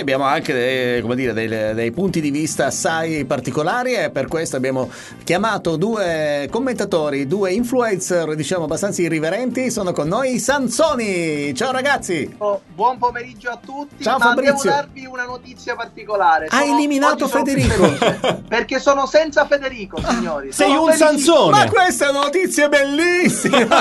abbiamo anche come dire, dei punti di vista assai particolari, e per questo abbiamo chiamato due commentatori, due influencer, diciamo abbastanza irriverenti. Sono con noi i Sansoni. Ciao ragazzi. Buon pomeriggio a tutti. Ciao, ma Fabrizio. devo darvi una notizia particolare. Hai eliminato Federico perché sono senza Federico, signori. Sei un Sansone. Ma questa è una notizia bellissima.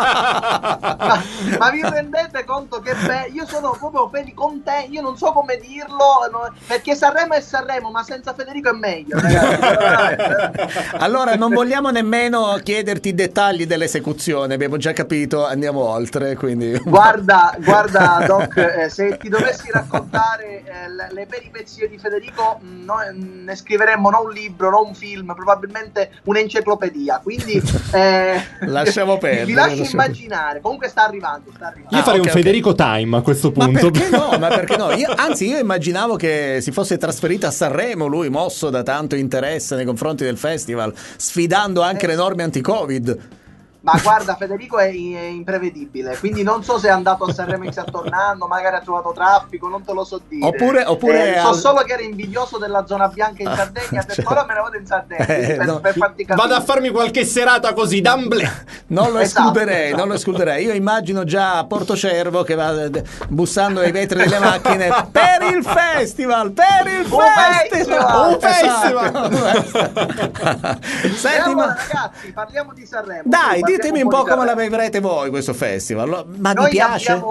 ma vi rendete conto che io sono proprio contento, io non so come dirlo, perché Sanremo è Sanremo, ma senza Federico è meglio, ragazzi. Allora non vogliamo nemmeno chiederti i dettagli dell'esecuzione, abbiamo già capito, andiamo oltre, quindi guarda Doc, se ti dovessi raccontare le peripezie di Federico, noi ne scriveremmo non un libro, non un film, probabilmente un'enciclopedia, quindi lasciamo perdere, vi lascio immaginare. Comunque sta arrivando. Io farei un Federico Time a questo punto. Ma perché no? Io immaginavo che si fosse trasferito a Sanremo, lui mosso da tanto interesse nei confronti del festival, sfidando anche le norme anti-Covid. Ma guarda, Federico è imprevedibile, quindi non so se è andato a Sanremo e sta tornando, magari ha trovato traffico, non te lo so dire. Oppure so solo che era invidioso della zona bianca in Sardegna, per ora me ne vado in Sardegna per farti capire. Vado a farmi qualche serata così d'amblè. Non lo escluderei. Io immagino già Portocervo che va bussando ai vetri delle macchine per il festival. Un festival. Senti, allora, ragazzi, parliamo di Sanremo. Dai, ditemi un po' come la vivrete voi questo festival. Ma vi piace?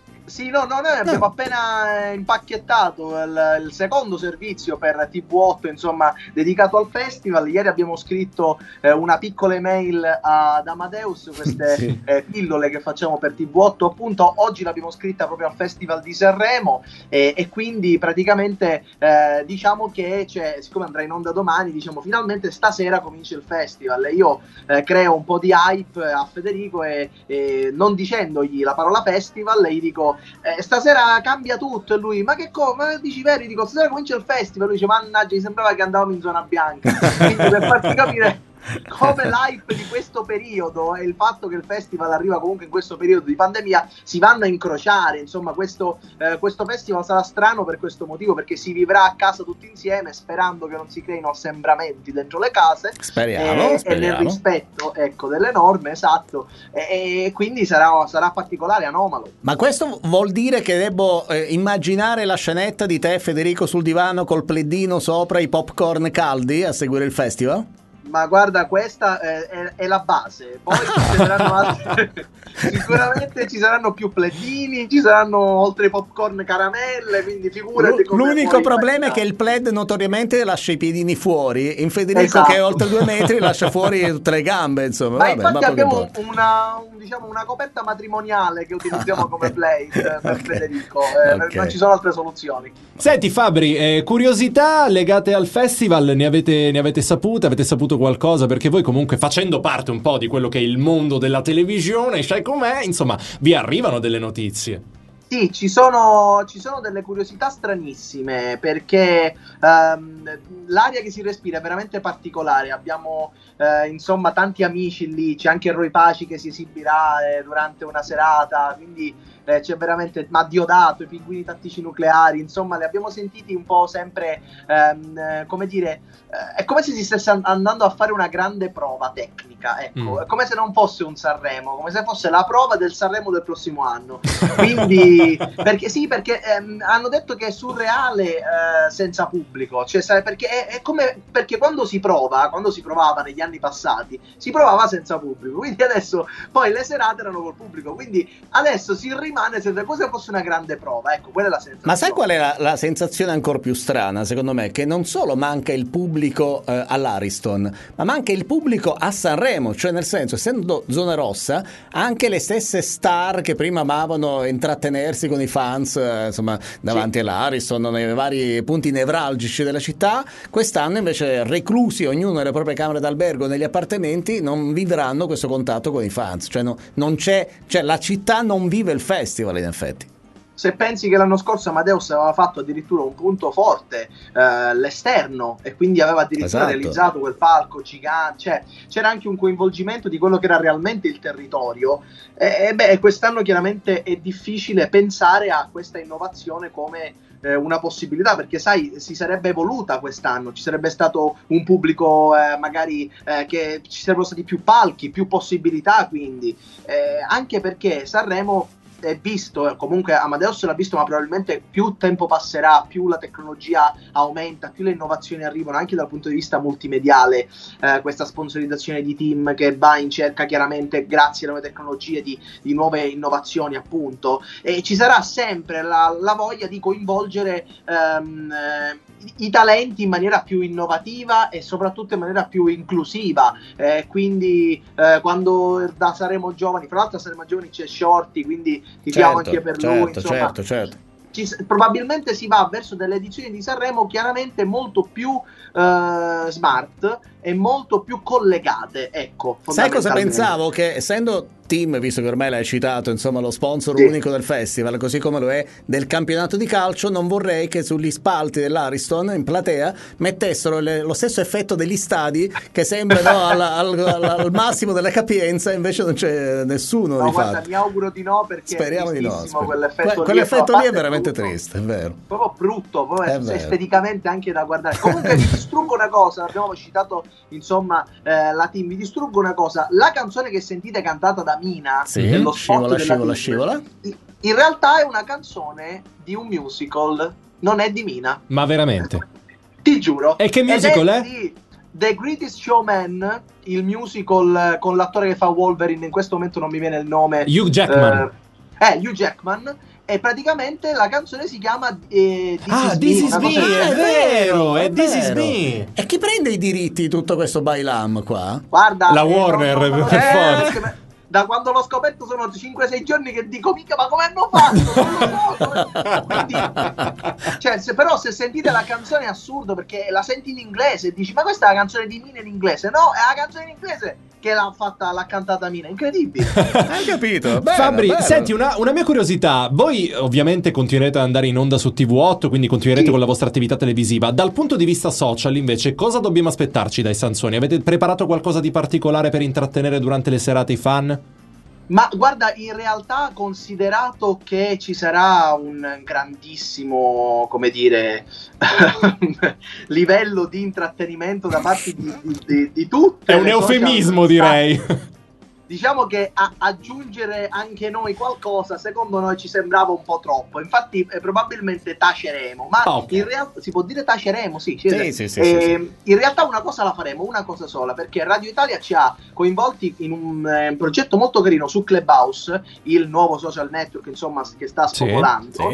Noi abbiamo appena impacchettato il secondo servizio per TV8, insomma, dedicato al festival. Ieri abbiamo scritto una piccola email ad Amadeus, queste pillole che facciamo per TV8, appunto. Oggi l'abbiamo scritta proprio al Festival di Sanremo e quindi praticamente diciamo che siccome andrà in onda domani, diciamo finalmente stasera comincia il festival. Io creo un po' di hype a Federico e non dicendogli la parola festival gli dico stasera cambia tutto, e lui ma dici veri? Dico stasera comincia il festival. Lui dice mannaggia, mi sembrava che andavamo in zona bianca. Quindi per farti capire come l'hype di questo periodo e il fatto che il festival arriva comunque in questo periodo di pandemia si vanno a incrociare, insomma questo festival sarà strano per questo motivo, perché si vivrà a casa tutti insieme, sperando che non si creino assembramenti dentro le case, speriamo. E nel rispetto delle norme, esatto, e quindi sarà particolare, anomalo. Ma questo vuol dire che devo immaginare la scenetta di te, Federico, sul divano col pleddino sopra, i popcorn caldi a seguire il festival? Ma guarda, questa è la base. Poi ci saranno sicuramente ci saranno più plettini, ci saranno oltre popcorn caramelle, quindi figurati come. L'unico problema è che il pled notoriamente lascia i piedini fuori, in Federico esatto. che è oltre 2 metri lascia fuori tutte le gambe, insomma. Ma infatti abbiamo una coperta matrimoniale che utilizziamo come plate per Federico, non ci sono altre soluzioni. Senti Fabri, curiosità legate al festival, ne avete saputo qualcosa? Perché voi comunque, facendo parte un po' di quello che è il mondo della televisione, sai com'è, insomma, vi arrivano delle notizie. Sì, ci sono delle curiosità stranissime, perché l'aria che si respira è veramente particolare. Abbiamo insomma tanti amici lì, c'è anche Roy Paci che si esibirà durante una serata, quindi c'è veramente Diodato, i Pinguini Tattici Nucleari, insomma li abbiamo sentiti un po' sempre, come dire, è come se si stesse andando a fare una grande prova tecnica, ecco, è come se non fosse un Sanremo, come se fosse la prova del Sanremo del prossimo anno. Quindi perché hanno detto che è surreale senza pubblico, cioè perché è come, perché quando si provava negli anni passati si provava senza pubblico, quindi adesso poi le serate erano col pubblico, quindi adesso si rimane senza, come se fosse una grande prova, ecco, quella è la sensazione. Ma sai qual è la sensazione ancora più strana secondo me? Che non solo manca il pubblico all'Ariston, ma manca il pubblico a Sanremo, cioè nel senso, essendo zona rossa, anche le stesse star che prima amavano intrattenersi con i fans insomma davanti all'Ariston, nei vari punti nevralgici della città, quest'anno invece reclusi ognuno nelle proprie camere d'albergo, negli appartamenti, non vivranno questo contatto con i fans, cioè non c'è, cioè la città non vive il festival in effetti. Se pensi che l'anno scorso Amadeus aveva fatto addirittura un punto forte, l'esterno, e quindi aveva addirittura realizzato quel palco gigante, cioè c'era anche un coinvolgimento di quello che era realmente il territorio, quest'anno chiaramente è difficile pensare a questa innovazione come una possibilità, perché sai, si sarebbe evoluta quest'anno, ci sarebbe stato un pubblico magari che ci sarebbero stati più palchi, più possibilità, quindi anche perché Sanremo è visto, comunque Amadeus l'ha visto, ma probabilmente più tempo passerà, più la tecnologia aumenta, più le innovazioni arrivano anche dal punto di vista multimediale, questa sponsorizzazione di team che va in cerca chiaramente grazie alle nuove tecnologie di nuove innovazioni, appunto, e ci sarà sempre la voglia di coinvolgere i talenti in maniera più innovativa e soprattutto in maniera più inclusiva, quindi quando da Saremo Giovani, fra l'altro a Saremo Giovani c'è Shorty, quindi tifiamo anche per lui, insomma, certo. Probabilmente si va verso delle edizioni di Sanremo chiaramente molto più smart e molto più collegate, ecco. Sai cosa pensavo? Che essendo team, visto che ormai l'hai citato, insomma lo sponsor unico del festival, così come lo è del campionato di calcio, non vorrei che sugli spalti dell'Ariston in platea mettessero lo stesso effetto degli stadi, che sembra al massimo della capienza, invece non c'è nessuno di guarda, fatto. mi auguro di no, perché speriamo di no. Quell'effetto lì è veramente triste, è vero. Proprio brutto, esteticamente anche da guardare. Comunque vi distruggo una cosa, abbiamo citato insomma la team, vi distruggo una cosa, la canzone che sentite cantata da Mina, dello spot scivola, in realtà è una canzone di un musical, non è di Mina. Ma veramente? Ti giuro. E che musical è? Di The Greatest Showman, il musical con l'attore che fa Wolverine, in questo momento non mi viene il nome. Hugh Jackman. Hugh Jackman. E praticamente la canzone si chiama This Is Me, è vero, è This Is Me. E chi prende i diritti di tutto questo bailam qua? Guarda, la Warner, per forza. Da quando l'ho scoperto sono 5-6 giorni che dico, mica, ma come hanno fatto? Non lo so. Quindi, cioè, però se sentite la canzone è assurdo, perché la senti in inglese e dici, ma questa è la canzone di Mina in inglese? No, è la canzone in inglese che l'ha cantata Mina, incredibile. Hai capito? Bello, Fabri, bello. senti, una mia curiosità, voi ovviamente continuerete ad andare in onda su TV8, quindi continuerete con la vostra attività televisiva. Dal punto di vista social invece, cosa dobbiamo aspettarci dai Sansoni? Avete preparato qualcosa di particolare per intrattenere durante le serate i fan? Ma guarda, in realtà, considerato che ci sarà un grandissimo, come dire, livello di intrattenimento da parte di tutte, è un eufemismo, direi. Diciamo che aggiungere anche noi qualcosa, secondo noi ci sembrava un po' troppo. Infatti probabilmente taceremo, ma in realtà si può dire taceremo, sì. In realtà una cosa la faremo, una cosa sola, perché Radio Italia ci ha coinvolti in un progetto molto carino su Clubhouse, il nuovo social network, insomma, che sta spopolando,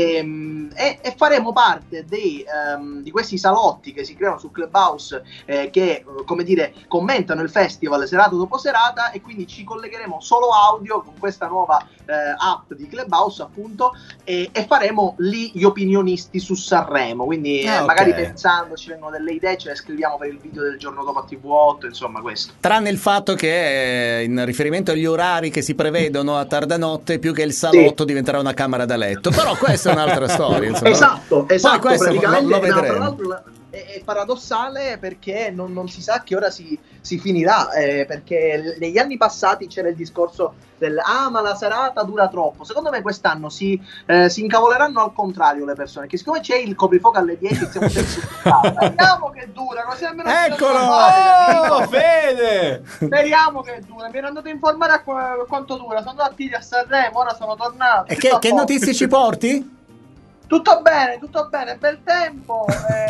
e faremo parte di questi salotti che si creano su Clubhouse, che, come dire, commentano il festival serata dopo serata, e quindi ci collegheremo solo audio con questa nuova app di Clubhouse, appunto, e faremo lì gli opinionisti su Sanremo, quindi magari pensando ci vengono delle idee, ce le scriviamo per il video del giorno dopo a TV8, insomma, questo. Tranne il fatto che in riferimento agli orari che si prevedono a tarda notte, più che il salotto diventerà una camera da letto, però questa è un'altra storia, insomma. Esatto, praticamente lo vedremo. È paradossale, perché non si sa che ora si finirà, perché negli anni passati c'era il discorso ma la serata dura troppo. Secondo me quest'anno si incavoleranno al contrario le persone, che siccome c'è il coprifuoco alle 10 siamo speriamo che dura, così almeno eccolo, Fede, speriamo che dura. Mi ero andato a informare a quanto dura, sono andato a Sanremo, ora sono tornato. E che notizie ci porti? Tutto bene, bel tempo.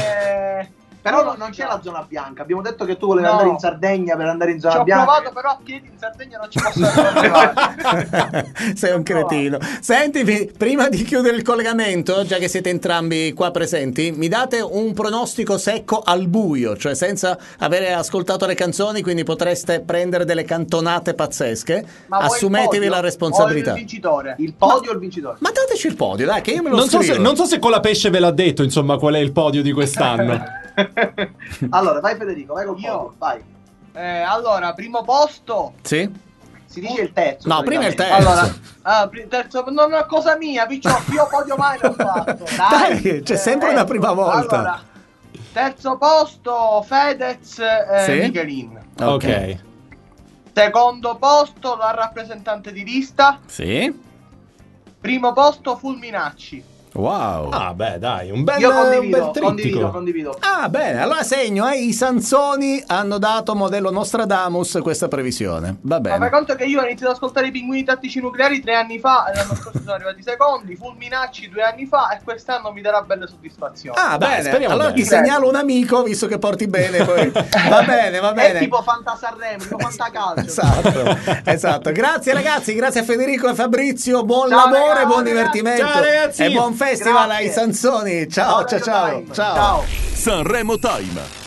Però non c'è la zona bianca. Abbiamo detto che tu volevi andare in Sardegna per andare in zona bianca. Ci ho provato, però a piedi in Sardegna non ci posso arrivare. Sei un cretino. Senti, prima di chiudere il collegamento, già che siete entrambi qua presenti, mi date un pronostico secco al buio, cioè senza avere ascoltato le canzoni, quindi potreste prendere delle cantonate pazzesche. Ma assumetevi la responsabilità. Il podio o il vincitore? Ma dateci il podio, dai, che io me lo scrivo. Non so se Colapesce ve l'ha detto, insomma, qual è il podio di quest'anno. Allora, vai Federico, vai col podio, vai. Allora, primo posto. Sì. Si dice il terzo. No, prima il terzo. Allora, terzo, non è cosa mia, io podio mai non ho fatto. Dai, c'è sempre una prima volta. Allora, terzo posto Fedez, Michelin. Ok. Secondo posto la rappresentante di lista. Sì. Primo posto Fulminacci. Wow. Ah, beh, dai, un bel, Io un bel trittico. condivido. Ah, bene, allora segno, i Sansoni hanno dato modello Nostradamus questa previsione. Va Ma fai bene. conto che io ho iniziato ad ascoltare i Pinguini Tattici Nucleari 3 anni fa, e l'anno scorso sono arrivati i secondi, Fulminacci 2 anni fa, e quest'anno mi darà belle soddisfazioni. Ah, Dai, bene, speriamo allora bene. ti segnalo un amico, visto che porti bene poi. Va bene, va bene. È tipo Fantasarremo, tipo Fantacalcio. Esatto. Grazie ragazzi, grazie a Federico e Fabrizio, buon Ciao, lavoro ragazzi. e buon divertimento. Ciao, ragazzi. E buon festival Grazie. ai Sansoni. Ciao, ciao, ciao. Ciao. Ciao. Sanremo Time.